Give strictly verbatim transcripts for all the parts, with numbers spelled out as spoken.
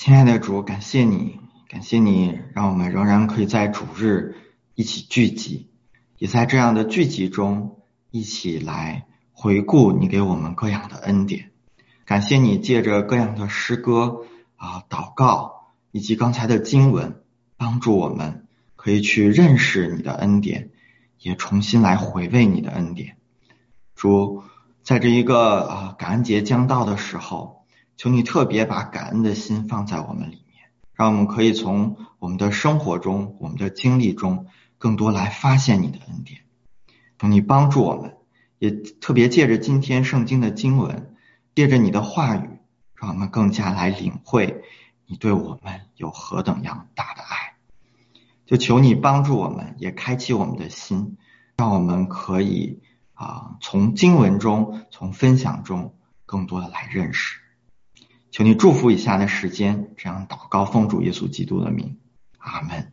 亲爱的主，感谢你，感谢你让我们仍然可以在主日一起聚集，也在这样的聚集中一起来回顾你给我们各样的恩典。感谢你借着各样的诗歌啊、祷告以及刚才的经文，帮助我们可以去认识你的恩典，也重新来回味你的恩典。主，在这一个啊感恩节将到的时候，求你特别把感恩的心放在我们里面，让我们可以从我们的生活中、我们的经历中更多来发现你的恩典。求你帮助我们，也特别借着今天圣经的经文，借着你的话语，让我们更加来领会你对我们有何等样大的爱。就求你帮助我们，也开启我们的心，让我们可以啊从经文中、从分享中更多的来认识。求你祝福以下的时间，这样祷告奉主耶稣基督的名，阿们。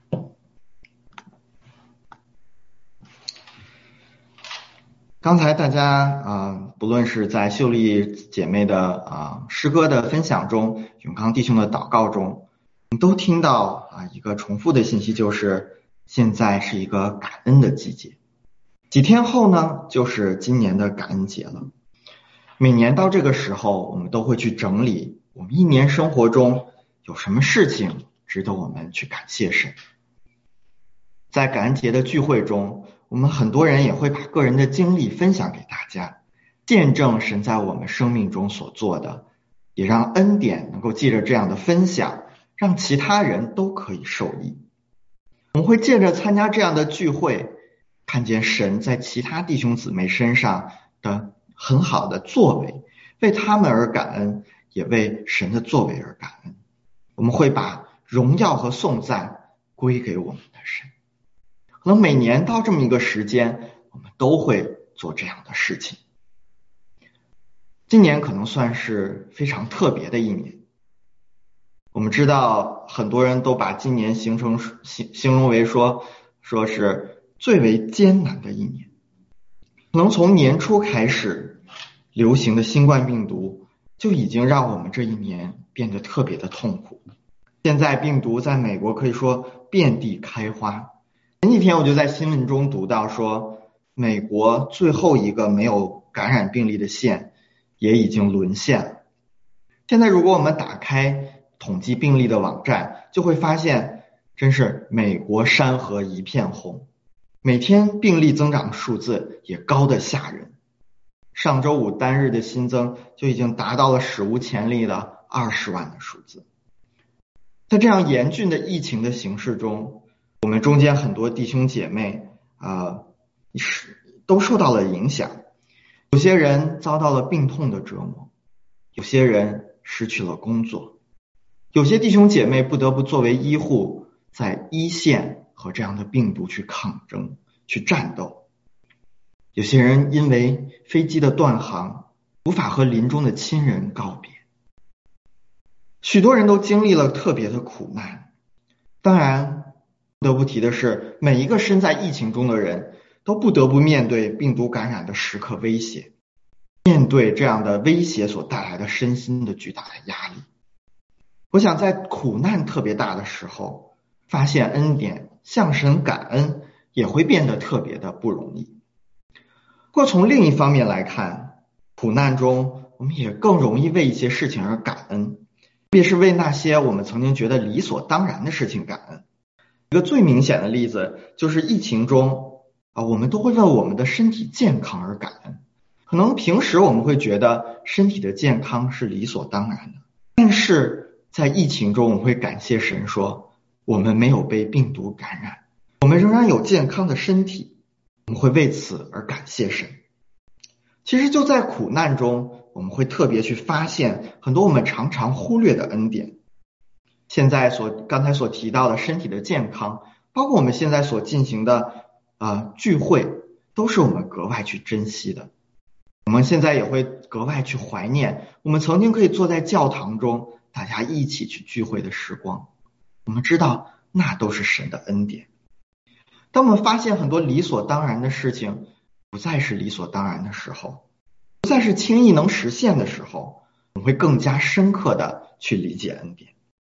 刚才大家啊、呃，不论是在秀丽姐妹的啊、呃、诗歌的分享中，永康弟兄的祷告中，你都听到啊一个重复的信息，就是现在是一个感恩的季节。几天后呢，就是今年的感恩节了。每年到这个时候，我们都会去整理我们一年生活中有什么事情值得我们去感谢神。在感恩节的聚会中，我们很多人也会把个人的经历分享给大家，见证神在我们生命中所做的，也让恩典能够借着这样的分享，让其他人都可以受益。我们会借着参加这样的聚会，看见神在其他弟兄姊妹身上的很好的作为，为他们而感恩，也为神的作为而感恩。我们会把荣耀和颂赞归给我们的神。可能每年到这么一个时间，我们都会做这样的事情。今年可能算是非常特别的一年。我们知道很多人都把今年形成形形容为说说是最为艰难的一年。可能从年初开始流行的新冠病毒就已经让我们这一年变得特别的痛苦。现在病毒在美国可以说遍地开花。前几天我就在新闻中读到说，美国最后一个没有感染病例的县也已经沦陷了。现在如果我们打开统计病例的网站，就会发现真是美国山河一片红，每天病例增长数字也高得吓人。上周五单日的新增就已经达到了史无前例的二十万的数字。在这样严峻的疫情的形势中，我们中间很多弟兄姐妹啊、呃，都受到了影响。有些人遭到了病痛的折磨，有些人失去了工作，有些弟兄姐妹不得不作为医护，在一线和这样的病毒去抗争、去战斗。有些人因为飞机的断航，无法和临终的亲人告别。许多人都经历了特别的苦难。当然，不得不提的是，每一个身在疫情中的人都不得不面对病毒感染的时刻威胁，面对这样的威胁所带来的身心的巨大的压力。我想在苦难特别大的时候，发现恩典，向神感恩也会变得特别的不容易。不过从另一方面来看，苦难中我们也更容易为一些事情而感恩，特别是为那些我们曾经觉得理所当然的事情感恩。一个最明显的例子就是疫情中啊，我们都会为我们的身体健康而感恩。可能平时我们会觉得身体的健康是理所当然的，但是在疫情中我们会感谢神说，我们没有被病毒感染，我们仍然有健康的身体，我们会为此而感谢神。其实就在苦难中，我们会特别去发现很多我们常常忽略的恩典。现在所刚才所提到的身体的健康，包括我们现在所进行的呃聚会，都是我们格外去珍惜的。我们现在也会格外去怀念我们曾经可以坐在教堂中大家一起去聚会的时光。我们知道那都是神的恩典。当我们发现很多理所当然的事情不再是理所当然的时候，不再是轻易能实现的时候，我们会更加深刻的去理解恩典。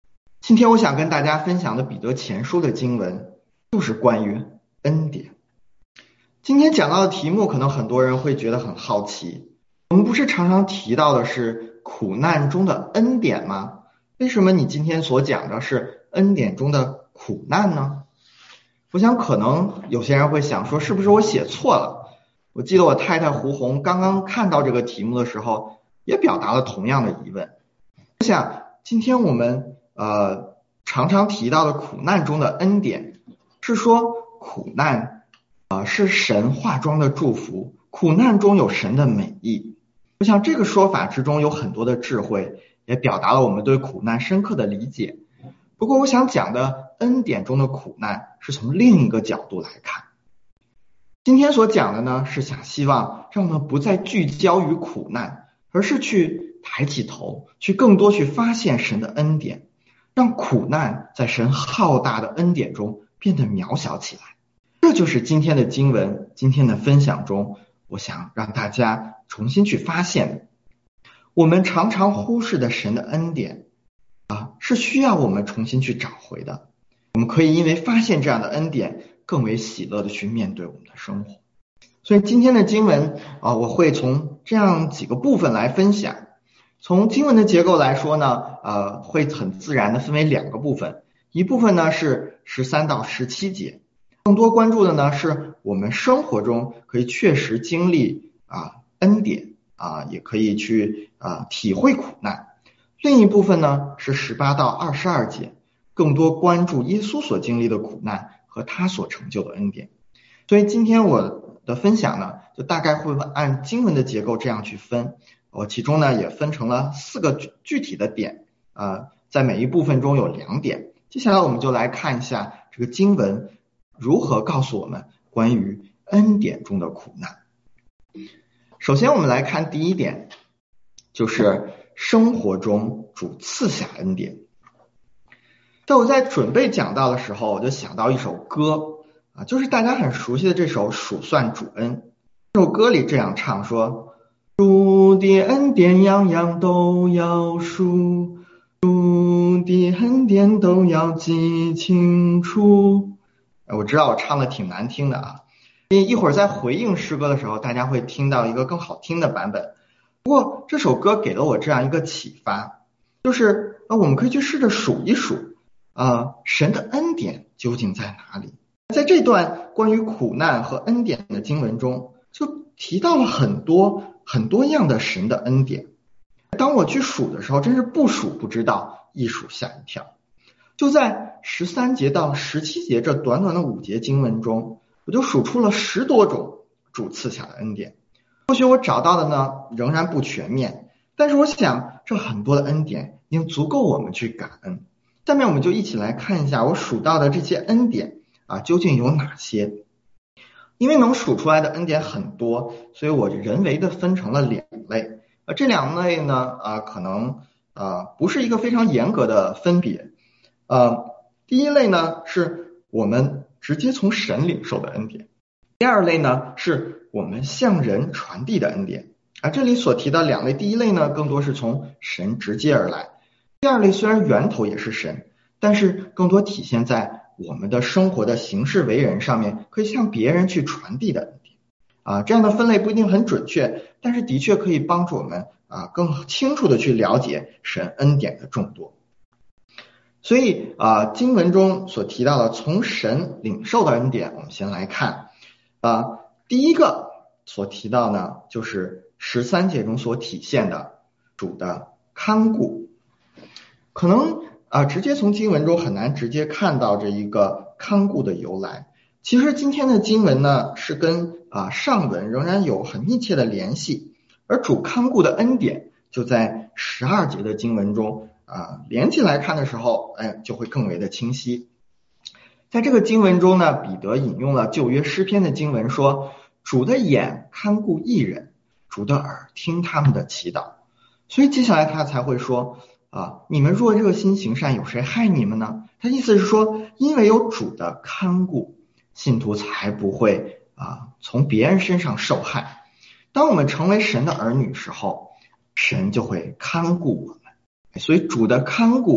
今天我想跟大家分享的彼得前书的经文就是关于恩典。今天讲到的题目可能很多人会觉得很好奇，我们不是常常提到的是苦难中的恩典吗？为什么你今天所讲的是恩典中的苦难呢？我想可能有些人会想说，是不是我写错了？我记得我太太胡红刚刚看到这个题目的时候也表达了同样的疑问。我想今天我们呃常常提到的苦难中的恩典，是说苦难呃是神化妆的祝福，苦难中有神的美意。我想这个说法之中有很多的智慧，也表达了我们对苦难深刻的理解。不过我想讲的恩典中的苦难是从另一个角度来看。今天所讲的呢，是想希望让我们不再聚焦于苦难，而是去抬起头，去更多去发现神的恩典，让苦难在神浩大的恩典中变得渺小起来。这就是今天的经文，今天的分享中，我想让大家重新去发现，我们常常忽视的神的恩典啊，是需要我们重新去找回的。我们可以因为发现这样的恩典，更为喜乐的去面对我们的生活。所以今天的经文啊，我会从这样几个部分来分享。从经文的结构来说呢，呃，会很自然的分为两个部分，一部分呢是十三到十七节，更多关注的呢是我们生活中可以确实经历啊恩典啊，也可以去啊体会苦难。另一部分呢是十八到二十二节，更多关注耶稣所经历的苦难和他所成就的恩典。所以今天我的分享呢，就大概会按经文的结构这样去分。我其中呢也分成了四个具体的点，呃，在每一部分中有两点。接下来我们就来看一下这个经文如何告诉我们关于恩典中的苦难。首先我们来看第一点，就是生活中主赐下恩典。在我在准备讲到的时候，我就想到一首歌啊，就是大家很熟悉的这首《数算主恩》。这首歌里这样唱说，主的恩典样样都要数，主的恩典都要记清楚。我知道我唱的挺难听的啊，一会儿在回应诗歌的时候，大家会听到一个更好听的版本。不过这首歌给了我这样一个启发，就是啊，我们可以去试着数一数啊，神的恩典究竟在哪里？在这段关于苦难和恩典的经文中，就提到了很多很多样的神的恩典。当我去数的时候，真是不数不知道，一数吓一跳。就在十三节到十七节这短短的五节经文中，我就数出了十多种主赐下的恩典。或许我找到的呢仍然不全面，但是我想这很多的恩典已经足够我们去感恩。下面我们就一起来看一下我数到的这些恩典啊究竟有哪些。因为能数出来的恩典很多，所以我人为的分成了两类。呃，这两类呢，啊、呃，可能啊、呃、不是一个非常严格的分别。呃，第一类呢是我们直接从神领受的恩典，第二类呢是我们向人传递的恩典。啊，这里所提的两类，第一类呢更多是从神直接而来，第二类虽然源头也是神，但是更多体现在我们的生活的行事为人上面，可以向别人去传递的恩典。啊，这样的分类不一定很准确，但是的确可以帮助我们啊更清楚的去了解神恩典的众多。所以啊，经文中所提到的从神领受的恩典，我们先来看啊，第一个所提到呢，就是十三节中所体现的主的看顾。可能啊，直接从经文中很难直接看到这一个看顾的由来。其实今天的经文呢，是跟啊上文仍然有很密切的联系，而主看顾的恩典就在十二节的经文中啊连起来看的时候，哎，就会更为的清晰。在这个经文中呢，彼得引用了旧约诗篇的经文说，主的眼看顾义人，主的耳听他们的祈祷。所以接下来他才会说啊，你们若热心行善，有谁害你们呢？他意思是说，因为有主的看顾，信徒才不会啊从别人身上受害。当我们成为神的儿女时候，神就会看顾我们。所以主的看顾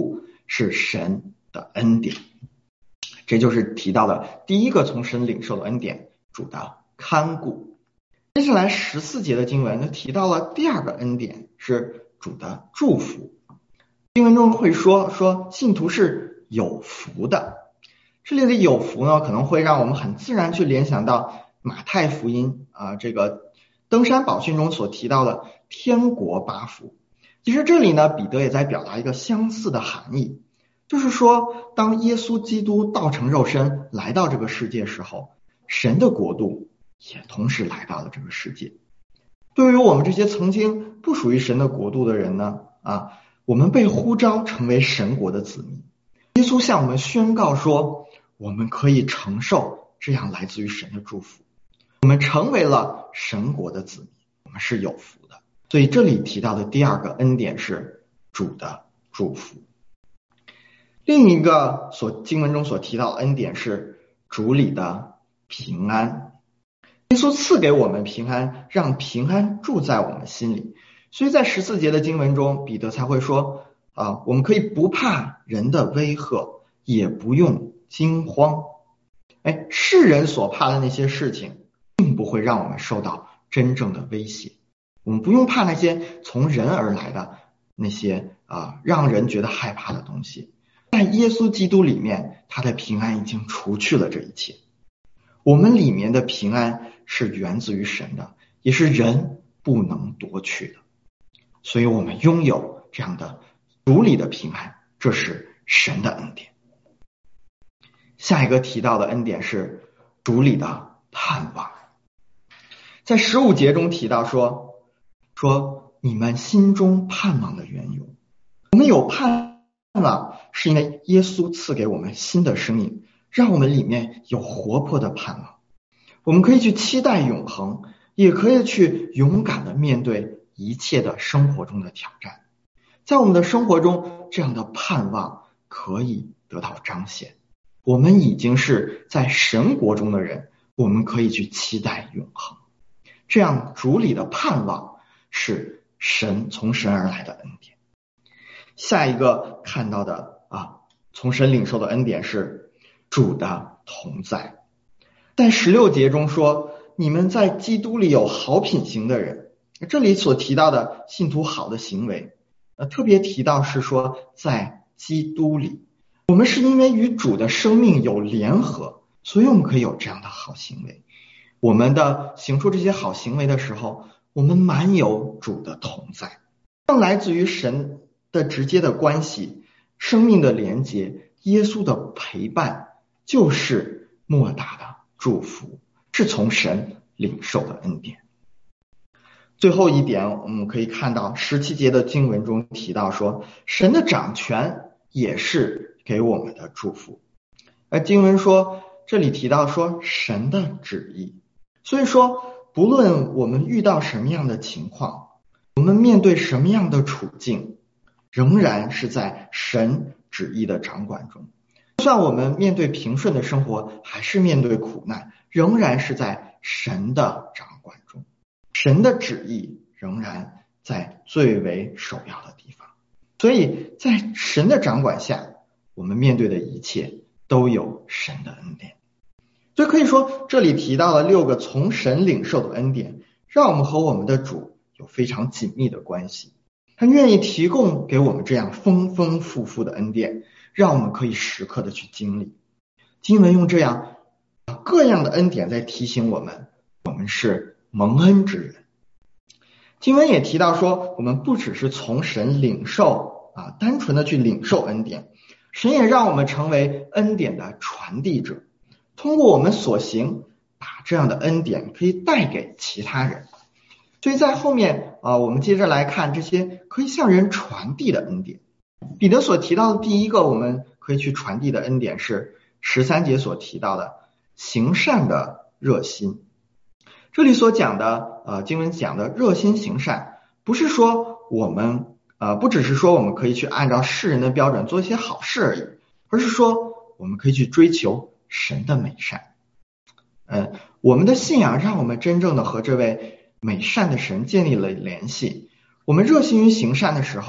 是神的恩典。这就是提到的第一个从神领受的恩典，主的看顾。接下来十四节的经文就提到了第二个恩典，是主的祝福。经文中会说说信徒是有福的。这里的有福呢，可能会让我们很自然去联想到马太福音啊，这个登山宝训中所提到的天国八福。其实这里呢，彼得也在表达一个相似的含义，就是说当耶稣基督道成肉身来到这个世界时候，神的国度也同时来到了这个世界。对于我们这些曾经不属于神的国度的人呢，啊，我们被呼召成为神国的子民。耶稣向我们宣告说，我们可以承受这样来自于神的祝福，我们成为了神国的子民，我们是有福的。所以这里提到的第二个恩典是主的祝福。另一个所经文中所提到的恩典是主里的平安。耶稣赐给我们平安，让平安住在我们心里。所以在十四节的经文中，彼得才会说啊，我们可以不怕人的威吓，也不用惊慌。哎，世人所怕的那些事情并不会让我们受到真正的威胁，我们不用怕那些从人而来的那些啊让人觉得害怕的东西。在耶稣基督里面，他的平安已经除去了这一切。我们里面的平安是源自于神的，也是人不能夺取的。所以我们拥有这样的主里的平安，这是神的恩典。下一个提到的恩典是主里的盼望。在十五节中提到说，说你们心中盼望的缘由。我们有盼望，是因为耶稣赐给我们新的生命，让我们里面有活泼的盼望。我们可以去期待永恒，也可以去勇敢的面对一切的生活中的挑战。在我们的生活中，这样的盼望可以得到彰显。我们已经是在神国中的人，我们可以去期待永恒。这样主里的盼望是神从神而来的恩典。下一个看到的啊，从神领受的恩典是主的同在。在十六节中说，你们在基督里有好品行的人。这里所提到的信徒好的行为，呃，特别提到是说在基督里，我们是因为与主的生命有联合，所以我们可以有这样的好行为。我们的行出这些好行为的时候，我们满有主的同在，来自于神的直接的关系，生命的连结，耶稣的陪伴，就是莫大的祝福，是从神领受的恩典。最后一点，我们可以看到十七节的经文中提到说，神的掌权也是给我们的祝福。而经文说，这里提到说神的旨意，所以说不论我们遇到什么样的情况，我们面对什么样的处境，仍然是在神旨意的掌管中。就算我们面对平顺的生活，还是面对苦难，仍然是在神的掌管中。神的旨意仍然在最为首要的地方。所以在神的掌管下，我们面对的一切都有神的恩典。所以可以说，这里提到了六个从神领受的恩典，让我们和我们的主有非常紧密的关系。他愿意提供给我们这样丰丰富富的恩典，让我们可以时刻的去经历。经文用这样各样的恩典在提醒我们，我们是蒙恩之人。经文也提到说，我们不只是从神领受啊，单纯的去领受恩典，神也让我们成为恩典的传递者，通过我们所行，把这样的恩典可以带给其他人。所以在后面啊，我们接着来看这些可以向人传递的恩典。彼得所提到的第一个我们可以去传递的恩典是十三节所提到的行善的热心。这里所讲的呃经文讲的热心行善，不是说我们呃不只是说我们可以去按照世人的标准做一些好事而已，而是说我们可以去追求神的美善。嗯、呃，我们的信仰让我们真正的和这位美善的神建立了联系。我们热心于行善的时候，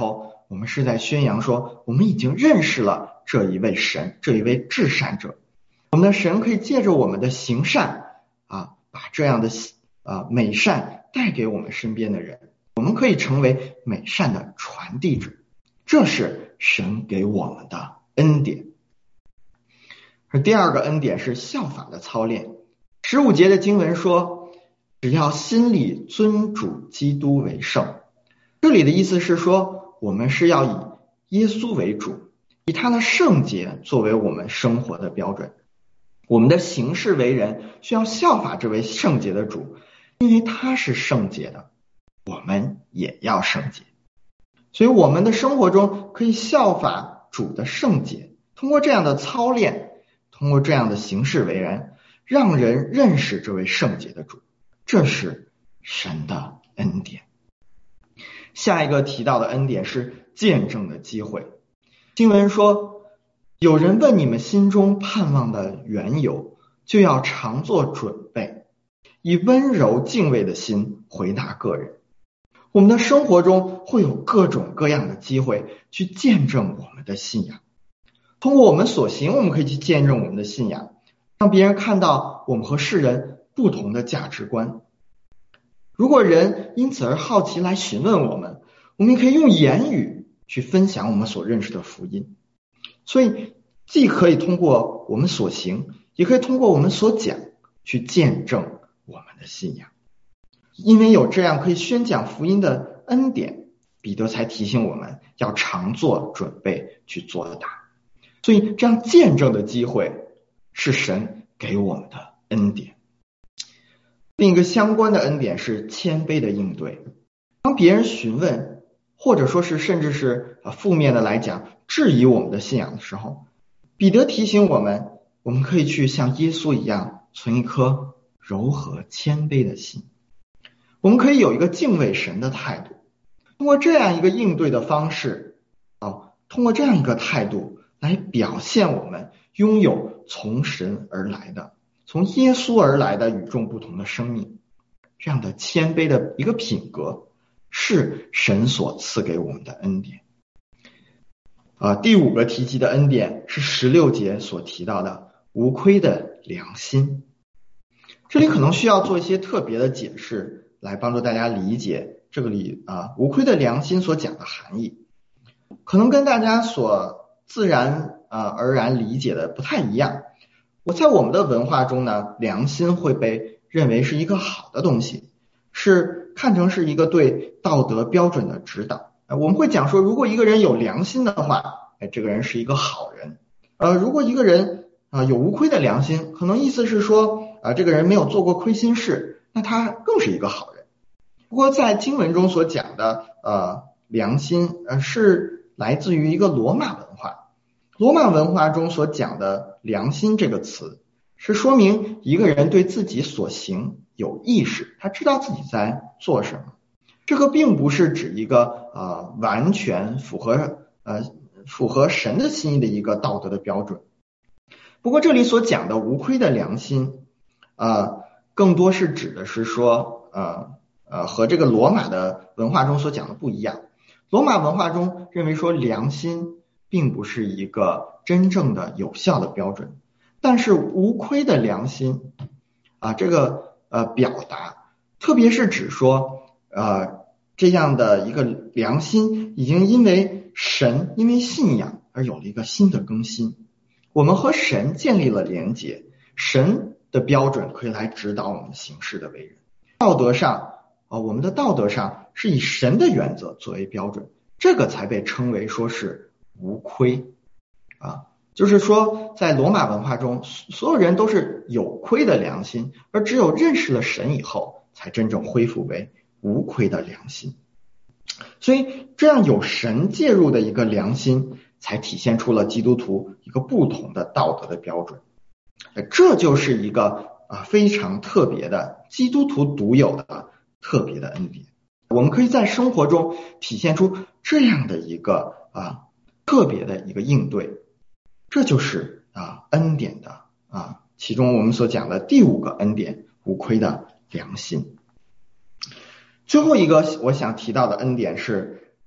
我们是在宣扬说，我们已经认识了这一位神，这一位至善者。我们的神可以借着我们的行善啊，把这样的啊美善带给我们身边的人，我们可以成为美善的传递者。这是神给我们的恩典。而第二个恩典是效法的操练。十五节的经文说，只要心里尊主基督为圣。这里的意思是说，我们是要以耶稣为主，以他的圣洁作为我们生活的标准。我们的行事为人需要效法这位圣洁的主，因为他是圣洁的，我们也要圣洁。所以我们的生活中可以效法主的圣洁，通过这样的操练，通过这样的行事为人，让人认识这位圣洁的主，这是神的恩典。下一个提到的恩典是见证的机会。经文说，有人问你们心中盼望的缘由，就要常做准备，以温柔敬畏的心回答个人。我们的生活中会有各种各样的机会去见证我们的信仰。通过我们所行，我们可以去见证我们的信仰，让别人看到我们和世人不同的价值观。如果人因此而好奇来询问我们，我们也可以用言语去分享我们所认识的福音。所以既可以通过我们所行，也可以通过我们所讲去见证我们的信仰。因为有这样可以宣讲福音的恩典，彼得才提醒我们要常做准备去作答。所以这样见证的机会是神给我们的恩典。另一个相关的恩典是谦卑的应对。当别人询问，或者说是甚至是负面的来讲质疑我们的信仰的时候，彼得提醒我们，我们可以去像耶稣一样存一颗柔和谦卑的心。我们可以有一个敬畏神的态度，通过这样一个应对的方式啊，通过这样一个态度来表现我们拥有从神而来的，从耶稣而来的与众不同的生命。这样的谦卑的一个品格是神所赐给我们的恩典。啊，第五个提及的恩典是十六节所提到的无亏的良心。这里可能需要做一些特别的解释，来帮助大家理解这个里啊无亏的良心所讲的含义。可能跟大家所自然啊而然理解的不太一样。我在我们的文化中呢，良心会被认为是一个好的东西，是看成是一个对道德标准的指导。我们会讲说，如果一个人有良心的话，哎，这个人是一个好人。呃，如果一个人啊、呃、有无亏的良心，可能意思是说啊、呃，这个人没有做过亏心事，那他更是一个好人。不过在经文中所讲的呃良心呃是来自于一个罗马文化。罗马文化中所讲的良心这个词，是说明一个人对自己所行有意识，他知道自己在做什么。这个并不是指一个呃完全符合呃符合神的心意的一个道德的标准。不过这里所讲的无亏的良心，呃更多是指的是说呃呃和这个罗马的文化中所讲的不一样。罗马文化中认为说良心并不是一个真正的有效的标准，但是无亏的良心啊这个呃表达，特别是指说呃这样的一个良心已经因为神因为信仰而有了一个新的更新。我们和神建立了连结，神的标准可以来指导我们行事的为人。道德上啊，我们的道德上是以神的原则作为标准，这个才被称为说是无亏啊。就是说在罗马文化中，所有人都是有亏的良心，而只有认识了神以后才真正恢复为无亏的良心。所以这样有神介入的一个良心，才体现出了基督徒一个不同的道德的标准。这就是一个啊非常特别的基督徒独有的特别的恩典。我们可以在生活中体现出这样的一个啊特别的一个应对，这就是啊恩典的啊其中我们所讲的第五个恩典，无亏的良心。最后一个我想提到的恩典是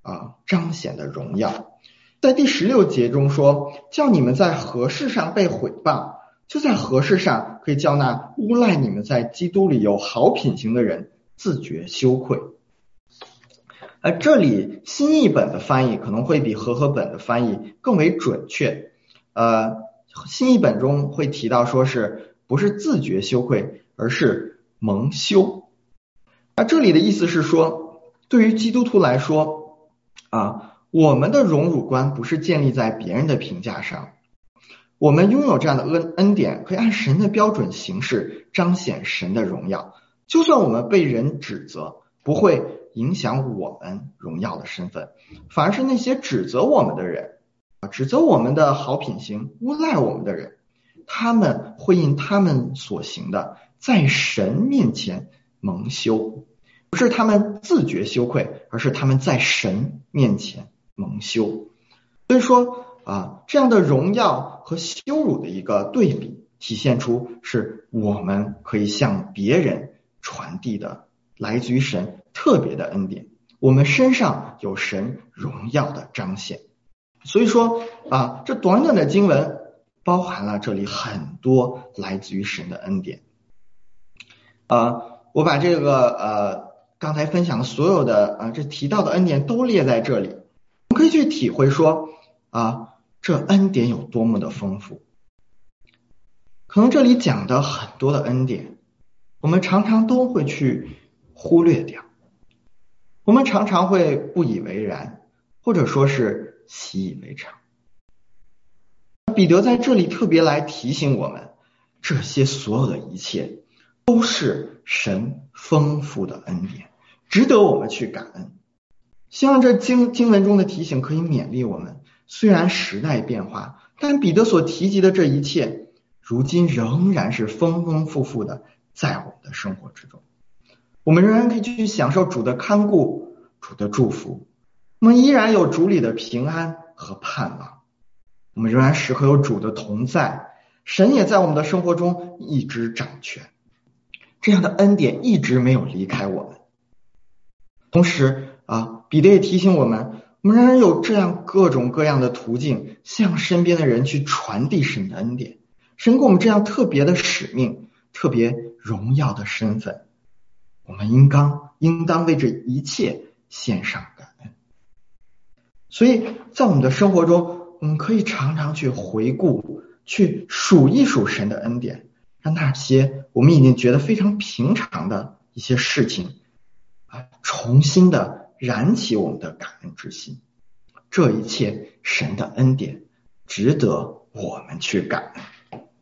啊彰显的荣耀。在第十六节中说，叫你们在何事上被毁谤，就在何事上可以叫那诬赖你们在基督里有好品行的人自觉羞愧。而这里新译本的翻译可能会比和合本的翻译更为准确。呃，新译本中会提到说是不是自觉羞愧，而是蒙羞。而这里的意思是说，对于基督徒来说啊，我们的荣辱观不是建立在别人的评价上，我们拥有这样的恩恩典，可以按神的标准行事，彰显神的荣耀。就算我们被人指责，不会影响我们荣耀的身份，反而是那些指责我们的人，指责我们的好品行，诬赖我们的人，他们会因他们所行的在神面前蒙羞，不是他们自觉羞愧，而是他们在神面前蒙羞。所以说啊，这样的荣耀和羞辱的一个对比，体现出是我们可以向别人传递的来自于神特别的恩典，我们身上有神荣耀的彰显。所以说啊，这短短的经文包含了这里很多来自于神的恩典。啊，我把这个呃刚才分享的所有的啊这提到的恩典都列在这里，我们可以去体会说啊，这恩典有多么的丰富。可能这里讲的很多的恩典，我们常常都会去忽略掉，我们常常会不以为然，或者说是习以为常。彼得在这里特别来提醒我们，这些所有的一切都是神丰富的恩典，值得我们去感恩。希望这经经文中的提醒可以勉励我们，虽然时代变化，但彼得所提及的这一切，如今仍然是丰丰富富的在我们的生活之中。我们仍然可以去享受主的看顾，主的祝福，我们依然有主里的平安和盼望，我们仍然时刻有主的同在，神也在我们的生活中一直掌权，这样的恩典一直没有离开我们。同时啊，彼得也提醒我们，我们仍然有这样各种各样的途径，向身边的人去传递神的恩典。神给我们这样特别的使命，特别荣耀的身份，我们应当应当为这一切献上感恩。所以在我们的生活中，我们可以常常去回顾，去数一数神的恩典，让那些我们已经觉得非常平常的一些事情啊，重新的燃起我们的感恩之心。这一切神的恩典值得我们去感恩。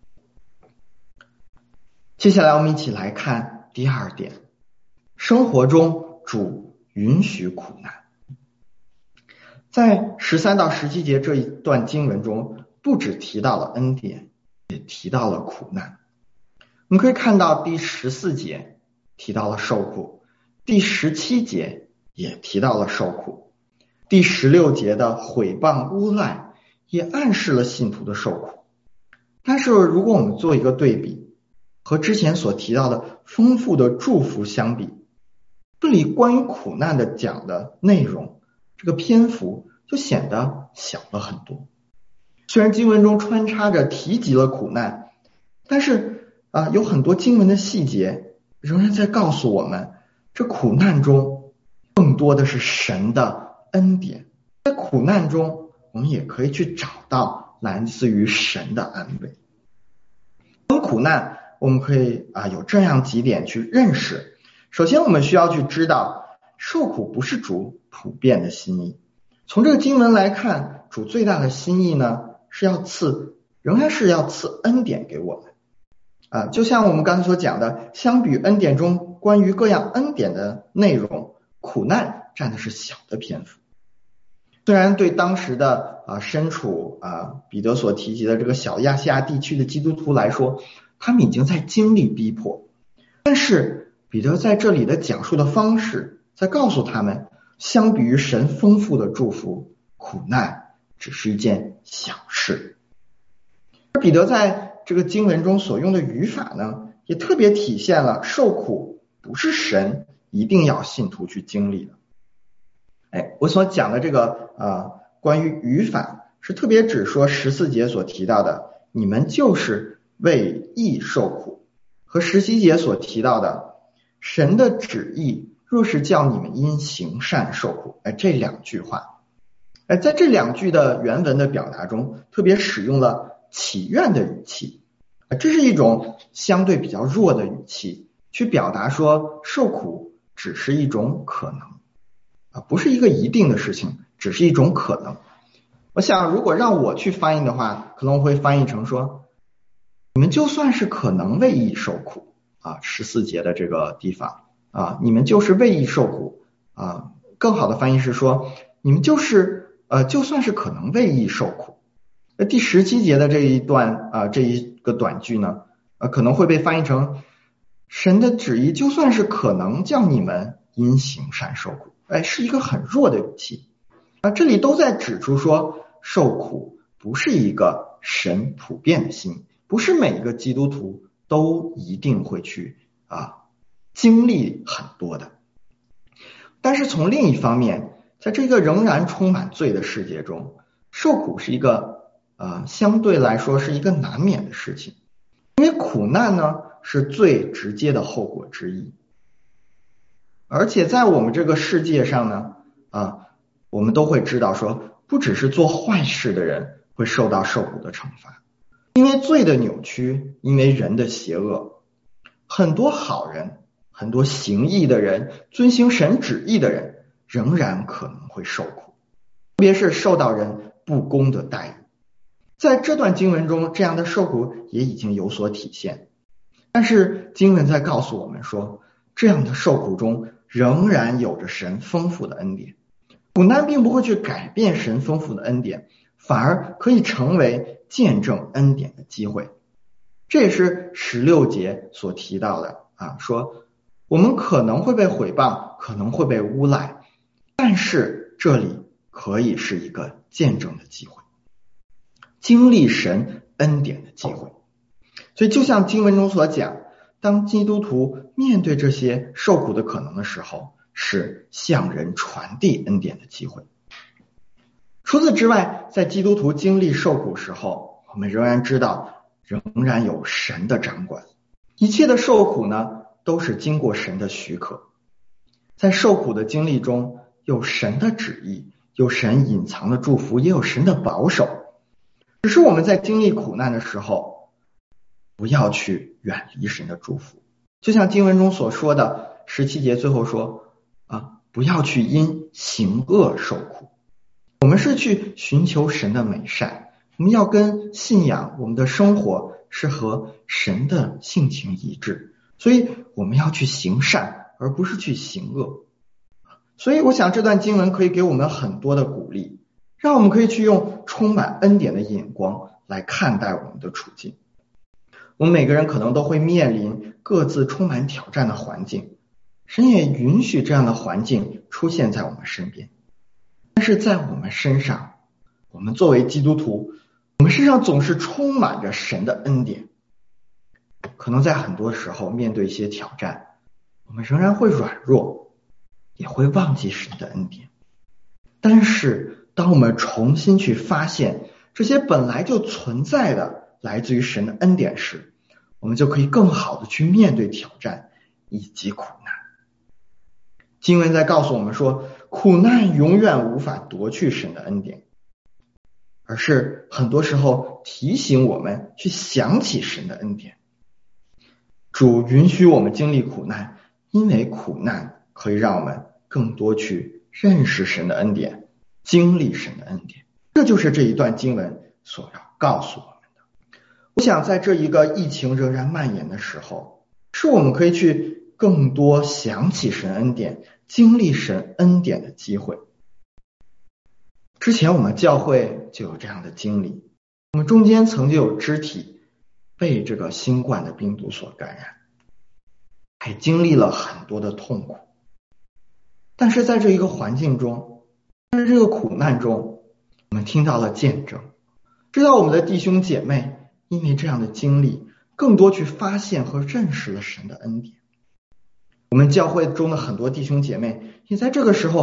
接下来我们一起来看第二点，生活中主允许苦难。在十三到十七节这一段经文中，不只提到了恩典，也提到了苦难。我们可以看到第十四节提到了受苦，第十七节也提到了受苦，第十六节的毁谤诬赖也暗示了信徒的受苦。但是如果我们做一个对比，和之前所提到的丰富的祝福相比，这里关于苦难的讲的内容，这个篇幅就显得小了很多。虽然经文中穿插着提及了苦难，但是啊，有很多经文的细节仍然在告诉我们，这苦难中更多的是神的恩典。在苦难中，我们也可以去找到来自于神的安慰。关于苦难，我们可以啊有这样几点去认识。首先，我们需要去知道，受苦不是主普遍的心意。从这个经文来看，主最大的心意呢，是要赐，仍然是要赐恩典给我们。啊，就像我们刚才所讲的，相比恩典中关于各样恩典的内容，苦难占的是小的篇幅。虽然对当时的啊身处啊彼得所提及的这个小亚细亚地区的基督徒来说，他们已经在经历逼迫，但是彼得在这里的讲述的方式，在告诉他们，相比于神丰富的祝福，苦难只是一件小事。而彼得在这个经文中所用的语法呢，也特别体现了受苦不是神一定要信徒去经历的。 哎，我所讲的这个呃关于语法是特别指说十四节所提到的你们就是为义受苦，和十七节所提到的神的旨意若是叫你们因行善受苦，哎，这两句话，哎，在这两句的原文的表达中特别使用了祈愿的语气，这是一种相对比较弱的语气，去表达说受苦只是一种可能啊，不是一个一定的事情，只是一种可能。我想如果让我去翻译的话，可能我会翻译成说你们就算是可能为义受苦啊，十四节的这个地方啊，你们就是为义受苦啊，更好的翻译是说你们就是呃就算是可能为义受苦。那第十七节的这一段啊，这一个短句呢，呃，可能会被翻译成神的旨意就算是可能叫你们因行善受苦，哎，是一个很弱的语气啊，这里都在指出说受苦不是一个神普遍的心，不是每一个基督徒都一定会去啊经历很多的。但是从另一方面，在这个仍然充满罪的世界中，受苦是一个呃，相对来说是一个难免的事情，因为苦难呢是最直接的后果之一，而且在我们这个世界上呢，啊，我们都会知道说，不只是做坏事的人会受到受苦的惩罚，因为罪的扭曲，因为人的邪恶，很多好人，很多行义的人，遵行神旨意的人，仍然可能会受苦，特别是受到人不公的待遇。在这段经文中，这样的受苦也已经有所体现，但是经文在告诉我们说，这样的受苦中仍然有着神丰富的恩典，苦难并不会去改变神丰富的恩典，反而可以成为见证恩典的机会。这也是十六节所提到的啊，说我们可能会被毁谤，可能会被诬赖，但是这里可以是一个见证的机会，经历神恩典的机会。所以就像经文中所讲，当基督徒面对这些受苦的可能的时候，是向人传递恩典的机会。除此之外，在基督徒经历受苦时候，我们仍然知道仍然有神的掌管，一切的受苦呢都是经过神的许可，在受苦的经历中有神的旨意，有神隐藏的祝福，也有神的保守。只是我们在经历苦难的时候，不要去远离神的祝福，就像经文中所说的十七节最后说啊，不要去因行恶受苦。我们是去寻求神的美善，我们要跟信仰，我们的生活是和神的性情一致，所以我们要去行善，而不是去行恶。所以我想这段经文可以给我们很多的鼓励，让我们可以去用充满恩典的眼光来看待我们的处境。我们每个人可能都会面临各自充满挑战的环境，神也允许这样的环境出现在我们身边。但是在我们身上，我们作为基督徒，我们身上总是充满着神的恩典。可能在很多时候面对一些挑战，我们仍然会软弱，也会忘记神的恩典。但是当我们重新去发现这些本来就存在的来自于神的恩典时，我们就可以更好的去面对挑战以及苦难。经文在告诉我们说，苦难永远无法夺去神的恩典，而是很多时候提醒我们去想起神的恩典。主允许我们经历苦难，因为苦难可以让我们更多去认识神的恩典，经历神的恩典。这就是这一段经文所要告诉我们的。我想在这一个疫情仍然蔓延的时候，是我们可以去更多想起神恩典，经历神恩典的机会。之前我们教会就有这样的经历，我们中间曾经有肢体被这个新冠的病毒所感染，还经历了很多的痛苦。但是在这一个环境中，在这个苦难中，我们听到了见证，知道我们的弟兄姐妹因为这样的经历，更多去发现和认识了神的恩典。我们教会中的很多弟兄姐妹也在这个时候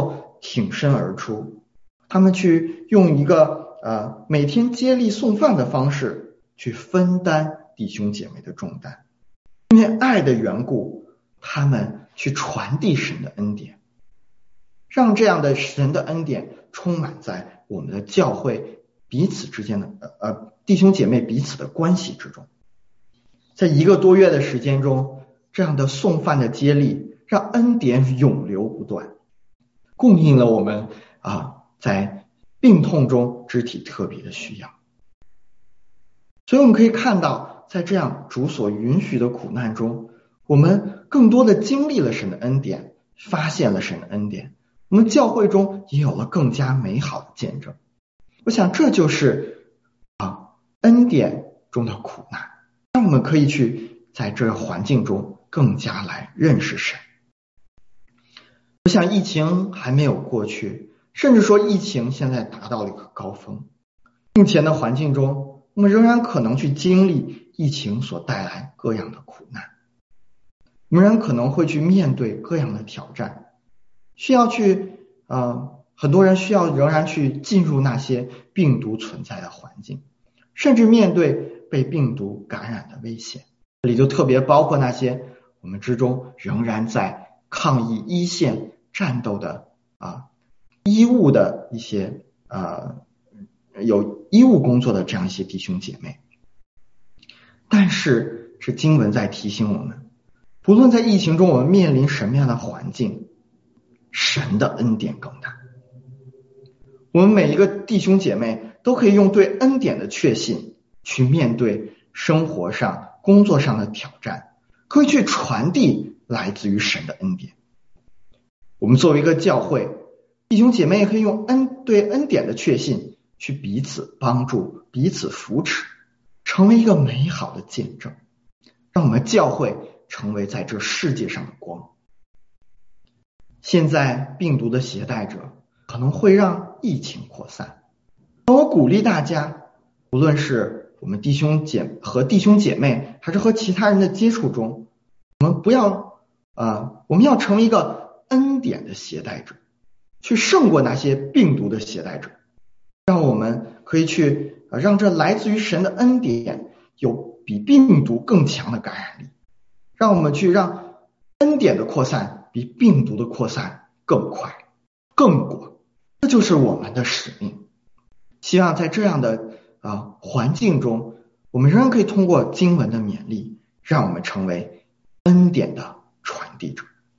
挺身而出，他们去用一个呃每天接力送饭的方式去分担弟兄姐妹的重担，因为爱的缘故，他们去传递神的恩典，让这样的神的恩典充满在我们的教会彼此之间的呃弟兄姐妹彼此的关系之中。在一个多月的时间中，这样的送饭的接力让恩典永流不断，供应了我们啊在病痛中肢体特别的需要。所以我们可以看到，在这样主所允许的苦难中，我们更多的经历了神的恩典，发现了神的恩典，我们教会中也有了更加美好的见证。我想这就是啊恩典中的苦难，让我们可以去在这个环境中更加来认识神。我想疫情还没有过去，甚至说疫情现在达到了一个高峰，目前的环境中，我们仍然可能去经历疫情所带来各样的苦难，我们仍然可能会去面对各样的挑战，需要去呃，很多人需要仍然去进入那些病毒存在的环境，甚至面对被病毒感染的危险。这里就特别包括那些我们之中仍然在抗疫一线战斗的啊医务的一些呃有医务工作的这样一些弟兄姐妹。但是是经文在提醒我们，不论在疫情中我们面临什么样的环境，神的恩典更大。我们每一个弟兄姐妹都可以用对恩典的确信去面对生活上工作上的挑战，可以去传递来自于神的恩典。我们作为一个教会，弟兄姐妹也可以用恩对恩典的确信去彼此帮助，彼此扶持，成为一个美好的见证，让我们教会成为在这世界上的光。现在病毒的携带者可能会让疫情扩散，我鼓励大家，无论是我们弟兄姐和弟兄姐妹，还是和其他人的接触中，我们不要呃，我们要成为一个恩典的携带者，去胜过那些病毒的携带者，让我们可以去、呃、让这来自于神的恩典有比病毒更强的感染力，让我们去让恩典的扩散比病毒的扩散更快更广，这就是我们的使命。希望在这样的啊环境中，我们仍然可以通过经文的勉励，让我们成为恩典的传递者。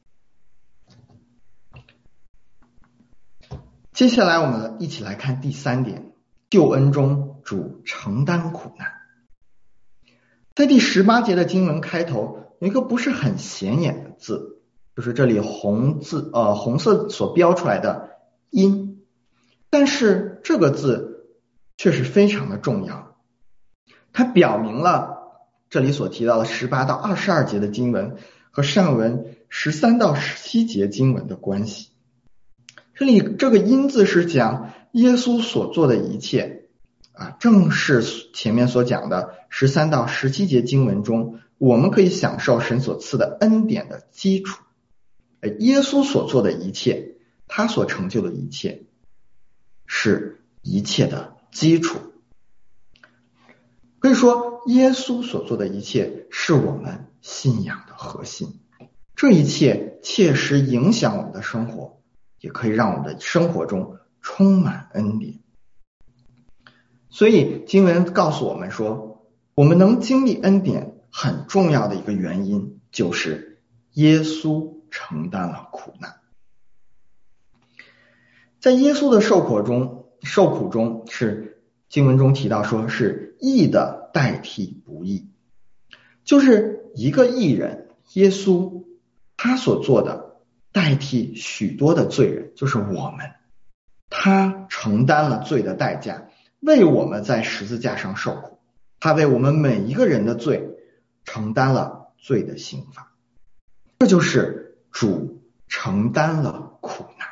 接下来我们一起来看第三点，救恩中主承担苦难。在第十八节的经文开头有一个不是很显眼的字，就是这里红字呃红色所标出来的因，但是这个字却是非常的重要，它表明了这里所提到的十八到二十二节的经文和上文十三到十七节经文的关系。这里这个因字是讲耶稣所做的一切啊，正是前面所讲的十三到十七节经文中我们可以享受神所赐的恩典的基础。耶稣所做的一切，他所成就的一切，是一切的基础。可以说耶稣所做的一切是我们信仰的核心，这一切切实影响我们的生活，也可以让我们的生活中充满恩典。所以经文告诉我们说，我们能经历恩典很重要的一个原因就是耶稣承担了苦难。在耶稣的受苦中受苦中是经文中提到说是义的代替不义，就是一个义人耶稣他所做的代替许多的罪人，就是我们，他承担了罪的代价，为我们在十字架上受苦，他为我们每一个人的罪承担了罪的刑罚，这就是主承担了苦难。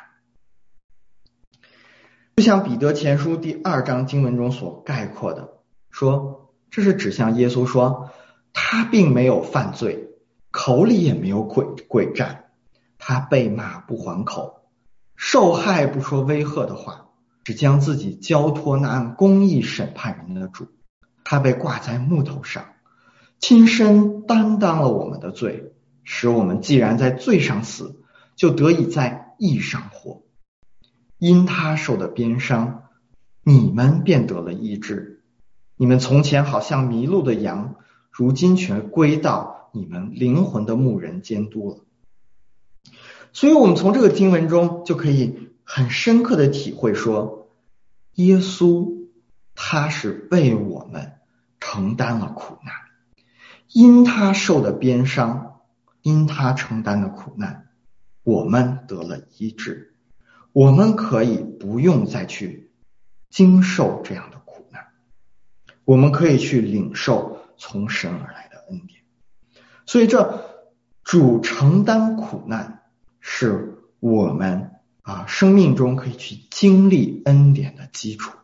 就像彼得前书第二章经文中所概括的说，这是指向耶稣说，他并没有犯罪，口里也没有诡诡诈，他被骂不还口， 受害不说威吓的话，只将自己交托那按公义审判人的主。他被挂在木头上，亲身担当了我们的罪，使我们既然在罪上死，就得以在义上活。因他受的鞭伤，你们便得了医治。你们从前好像迷路的羊，如今却归到你们灵魂的牧人监督了。所以我们从这个经文中就可以很深刻的体会说，耶稣他是为我们承担了苦难，因他受的鞭伤，因他承担的苦难，我们得了医治，我们可以不用再去经受这样的苦难，我们可以去领受从神而来的恩典。所以这主承担苦难是我们啊生命中可以去经历恩典的基础。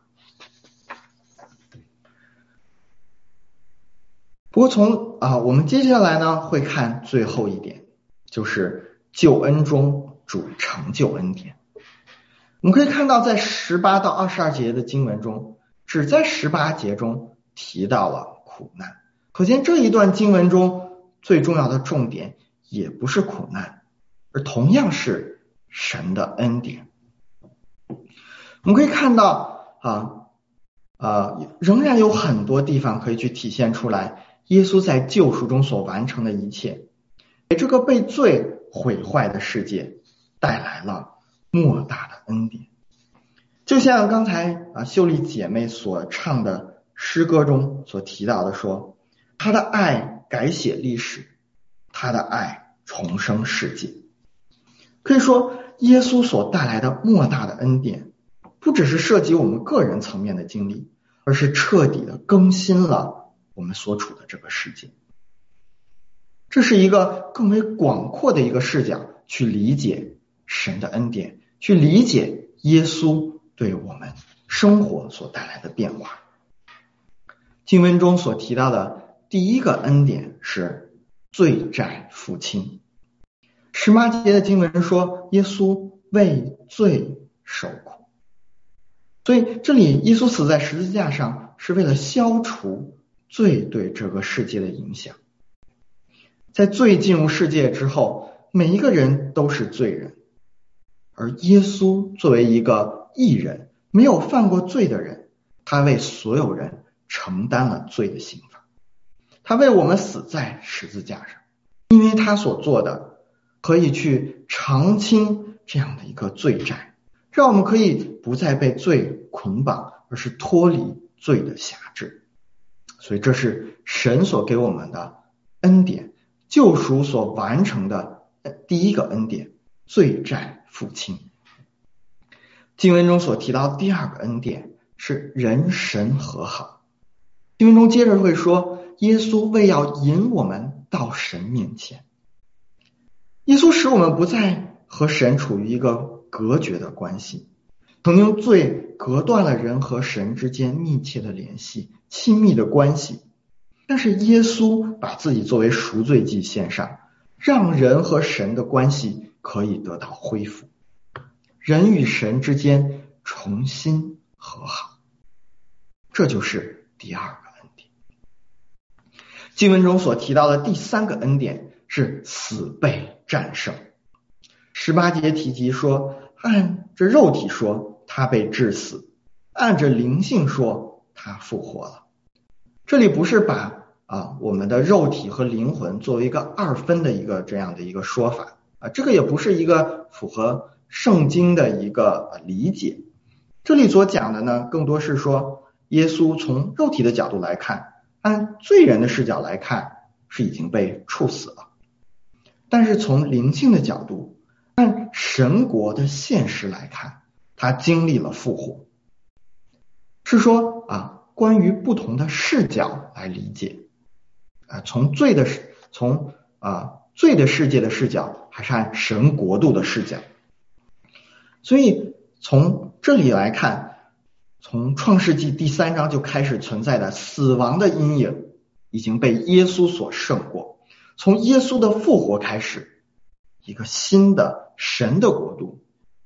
不过从啊我们接下来呢会看最后一点，就是救恩中主成就恩典。我们可以看到在十八到二十二节的经文中，只在十八节中提到了苦难，可见这一段经文中最重要的重点也不是苦难，而同样是神的恩典。我们可以看到啊呃，仍然有很多地方可以去体现出来耶稣在救赎中所完成的一切，给这个被罪毁坏的世界带来了莫大的恩典。就像刚才啊秀丽姐妹所唱的诗歌中所提到的说，他的爱改写历史，他的爱重生世界。可以说耶稣所带来的莫大的恩典不只是涉及我们个人层面的经历，而是彻底的更新了我们所处的这个世界。这是一个更为广阔的一个视角去理解神的恩典，去理解耶稣对我们生活所带来的变化。经文中所提到的第一个恩典是罪债付清。十八节的经文说耶稣为罪受苦，所以这里耶稣死在十字架上是为了消除罪对这个世界的影响。在罪进入世界之后，每一个人都是罪人，而耶稣作为一个义人，没有犯过罪的人，他为所有人承担了罪的刑罚，他为我们死在十字架上，因为他所做的可以去偿清这样的一个罪债，让我们可以不再被罪捆绑，而是脱离罪的辖制。所以这是神所给我们的恩典，救赎所完成的第一个恩典，罪债付清。经文中所提到第二个恩典是人神和好。经文中接着会说，耶稣为要引我们到神面前。耶稣使我们不再和神处于一个隔绝的关系，曾经罪隔断了人和神之间密切的联系，亲密的关系，但是耶稣把自己作为赎罪祭献上，让人和神的关系可以得到恢复，人与神之间重新和好。这就是第二个恩典。经文中所提到的第三个恩典是死被战胜。十八节提及说，按着肉体说他被致死，按着灵性说他复活了。这里不是把啊我们的肉体和灵魂作为一个二分的一个这样的一个说法啊，这个也不是一个符合圣经的一个理解。这里所讲的呢，更多是说耶稣从肉体的角度来看，按罪人的视角来看，是已经被处死了。但是从灵性的角度，按神国的现实来看，他经历了复活。是说啊，关于不同的视角来理解啊，从罪的从啊罪的世界的视角，还是按神国度的视角。所以从这里来看，从创世纪第三章就开始存在的死亡的阴影已经被耶稣所胜过，从耶稣的复活开始，一个新的神的国度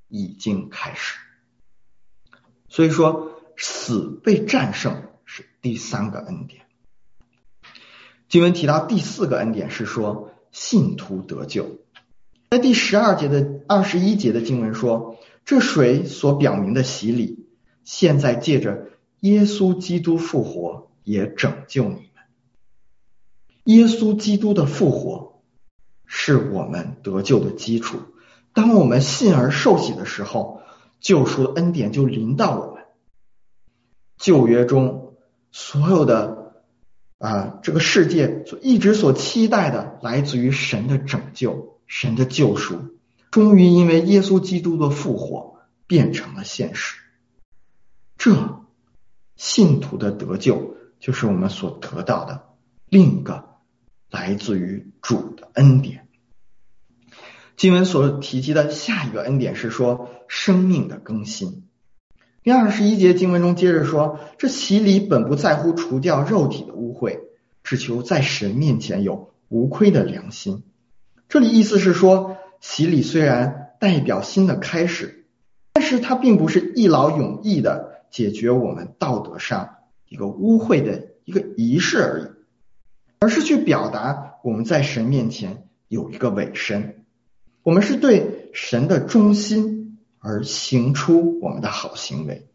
已经开始。所以说死被战胜是第三个恩典。经文提到第四个恩典是说信徒得救。在第十二节的二十一节的经文说，这水所表明的洗礼，现在借着耶稣基督复活也拯救你们。耶稣基督的复活是我们得救的基础。当我们信而受洗的时候，救赎的恩典就临到我们。旧约中所有的啊，这个世界所一直所期待的来自于神的拯救，神的救赎，终于因为耶稣基督的复活变成了现实。这信徒的得救就是我们所得到的另一个来自于主的恩典。经文所提及的下一个恩典是说生命的更新。第二十一节经文中接着说，这洗礼本不在乎除掉肉体的污秽，只求在神面前有无亏的良心。这里意思是说，洗礼虽然代表新的开始，但是它并不是一劳永逸的解决我们道德上一个污秽的一个仪式而已，而是去表达我们在神面前有一个委身，我们是对神的忠心而行出我们的好行为。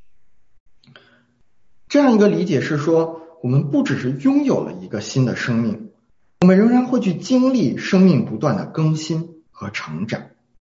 这样一个理解是说，我们不只是拥有了一个新的生命，我们仍然会去经历生命不断的更新和成长。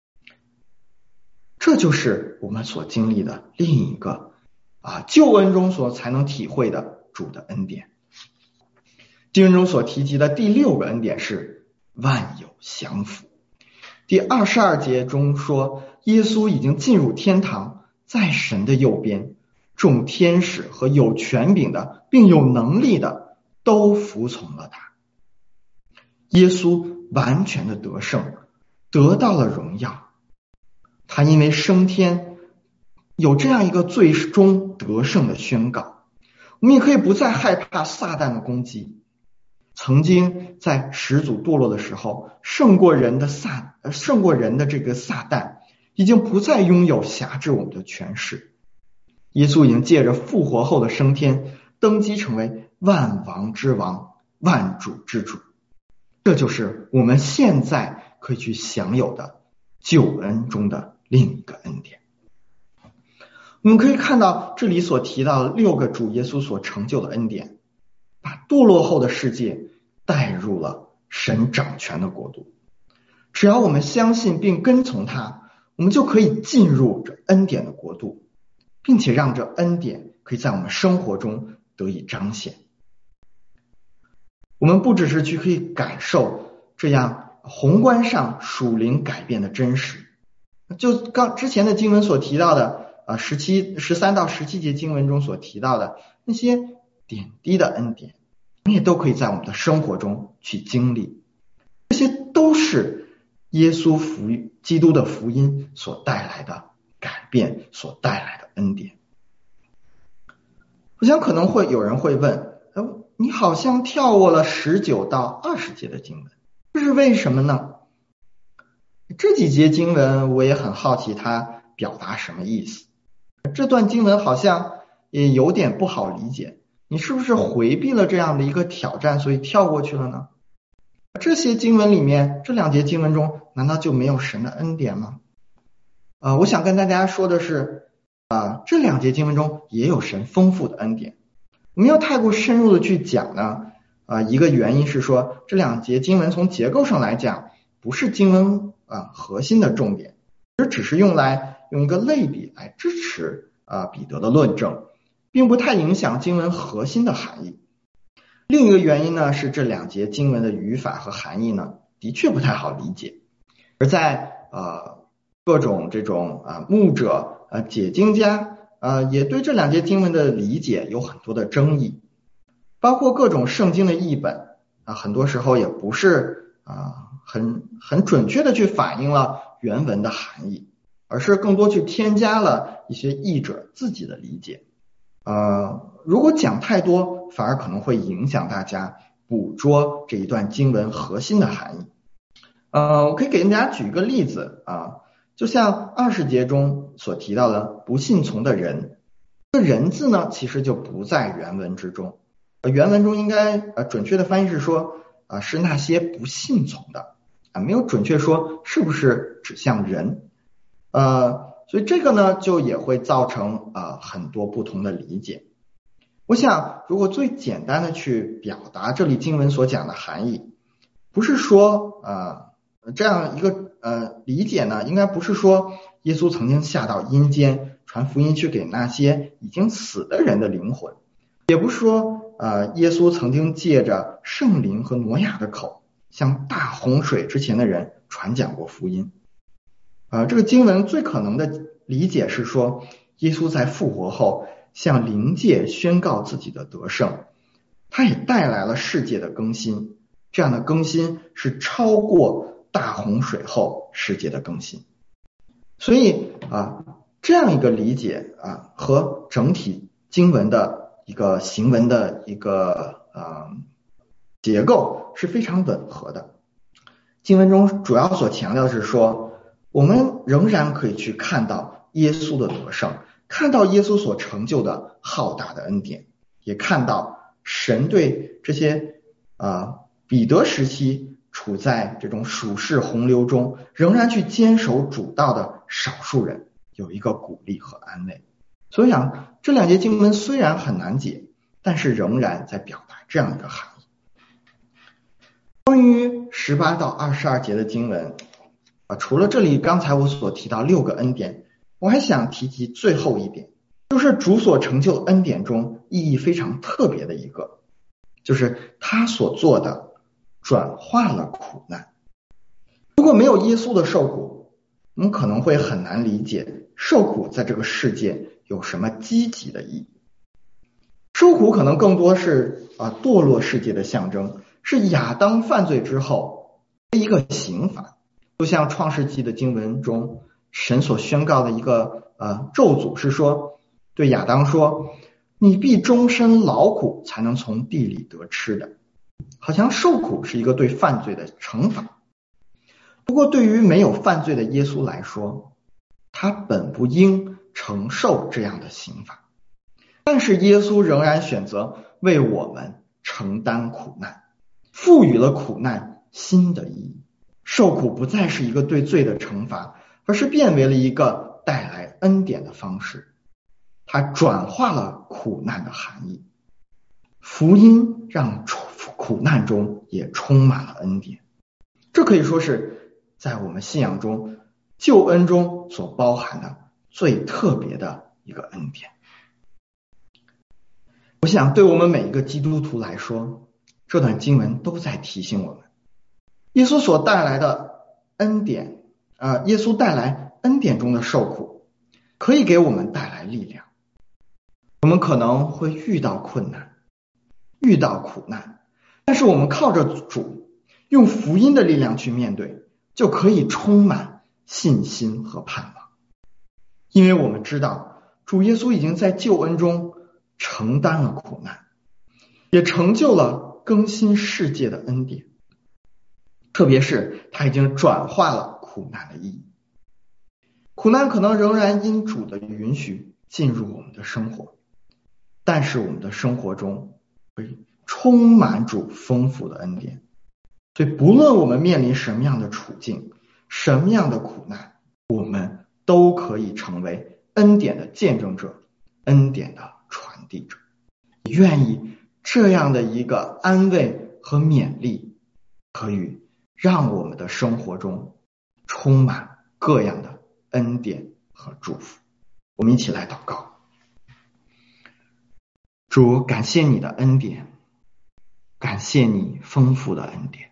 这就是我们所经历的另一个啊救恩中所才能体会的主的恩典。经文中所提及的第六个恩典是万有降服。第二十二节中说，耶稣已经进入天堂，在神的右边，众天使和有权柄的并有能力的都服从了他。耶稣完全的得胜，得到了荣耀。他因为升天有这样一个最终得胜的宣告，我们也可以不再害怕撒旦的攻击。曾经在始祖堕落的时候，胜过人的撒胜过人的这个撒旦已经不再拥有辖制我们的权势。耶稣已经借着复活后的升天，登基成为万王之王，万主之主。这就是我们现在可以去享有的救恩中的另一个恩典。我们可以看到这里所提到的六个主耶稣所成就的恩典，把堕落后的世界带入了神掌权的国度。只要我们相信并跟从他，我们就可以进入这恩典的国度，并且让这恩典可以在我们生活中得以彰显。我们不只是去可以感受这样宏观上属灵改变的真实，就刚之前的经文所提到的啊，十七、十三到十七节经文中所提到的那些点滴的恩典，我们也都可以在我们的生活中去经历。这些都是耶稣福音、基督的福音所带来的改变，所带来的恩典。我想可能会有人会问，呃，你好像跳过了十九到二十节的经文，这是为什么呢？这几节经文我也很好奇它表达什么意思。这段经文好像也有点不好理解，你是不是回避了这样的一个挑战，所以跳过去了呢？这些经文里面，这两节经文中难道就没有神的恩典吗？呃，我想跟大家说的是啊、呃，这两节经文中也有神丰富的恩典。我们要太过深入的去讲呢，啊、呃，一个原因是说这两节经文从结构上来讲不是经文啊、呃、核心的重点，这只是用来用一个类比来支持啊、呃、彼得的论证，并不太影响经文核心的含义。另一个原因呢，是这两节经文的语法和含义呢，的确不太好理解。而在呃各种这种啊、呃、牧者、呃解经家呃也对这两节经文的理解有很多的争议，包括各种圣经的译本啊、呃，很多时候也不是啊、呃、很很准确的去反映了原文的含义，而是更多去添加了一些译者自己的理解。呃，如果讲太多，反而可能会影响大家捕捉这一段经文核心的含义。呃，我可以给大家举一个例子啊， 就像二十节中所提到的不信从的人，这个人字呢其实就不在原文之中，呃原文中应该呃准确的翻译是说啊、呃、是那些不信从的啊、呃，没有准确说是不是指向人，呃所以这个呢就也会造成啊、呃、很多不同的理解。我想如果最简单的去表达这里经文所讲的含义，不是说呃这样一个呃理解呢，应该不是说耶稣曾经下到阴间传福音去给那些已经死的人的灵魂，也不是说呃耶稣曾经借着圣灵和挪亚的口向大洪水之前的人传讲过福音。呃这个经文最可能的理解是说，耶稣在复活后向灵界宣告自己的得胜，他也带来了世界的更新，这样的更新是超过大洪水后世界的更新。所以啊，这样一个理解啊，和整体经文的一个行文的一个呃结构是非常吻合的。经文中主要所强调的是说，我们仍然可以去看到耶稣的得胜，看到耶稣所成就的浩大的恩典，也看到神对这些啊、呃、彼得时期处在这种属世洪流中仍然去坚守主道的少数人有一个鼓励和安慰。所以想这两节经文虽然很难解，但是仍然在表达这样一个含义。关于十八到二十二节的经文啊，除了这里刚才我所提到六个恩典，我还想提及最后一点，就是主所成就恩典中意义非常特别的一个，就是他所做的转化了苦难。如果没有耶稣的受苦，我们可能会很难理解受苦在这个世界有什么积极的意义。受苦可能更多是啊堕落世界的象征，是亚当犯罪之后的一个刑罚，就像创世纪的经文中神所宣告的一个呃咒诅是说，对亚当说，你必终身劳苦才能从地里得吃的，好像受苦是一个对犯罪的惩罚。不过对于没有犯罪的耶稣来说，他本不应承受这样的刑罚，但是耶稣仍然选择为我们承担苦难，赋予了苦难新的意义。受苦不再是一个对罪的惩罚，而是变为了一个带来恩典的方式，它转化了苦难的含义。福音让苦难中也充满了恩典，这可以说是在我们信仰中救恩中所包含的最特别的一个恩典。我想对我们每一个基督徒来说，这段经文都在提醒我们，耶稣所带来的恩典啊、呃，耶稣带来恩典中的受苦，可以给我们带来力量。我们可能会遇到困难，遇到苦难，但是我们靠着主，用福音的力量去面对，就可以充满信心和盼望。因为我们知道，主耶稣已经在救恩中承担了苦难，也成就了更新世界的恩典。特别是他已经转化了苦难的意义。苦难可能仍然因主的允许进入我们的生活，但是我们的生活中会充满主丰富的恩典。所以不论我们面临什么样的处境，什么样的苦难，我们都可以成为恩典的见证者，恩典的传递者。愿意这样的一个安慰和勉励，可以让我们的生活中充满各样的恩典和祝福。我们一起来祷告。主，感谢你的恩典，感谢你丰富的恩典。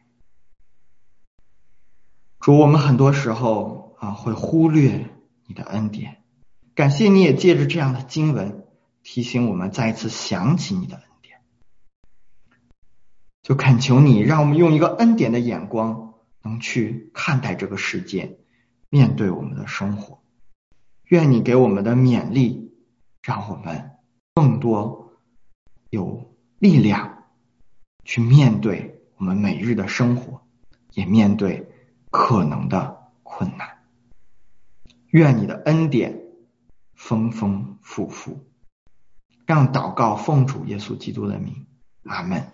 主，我们很多时候啊会忽略你的恩典，感谢你也借着这样的经文提醒我们再一次想起你的恩典。就恳求你让我们用一个恩典的眼光能去看待这个世界，面对我们的生活。愿你给我们的勉励，让我们更多有力量去面对我们每日的生活，也面对可能的困难。 愿你的恩典丰丰富富。让祷告奉主耶稣基督的名，阿们。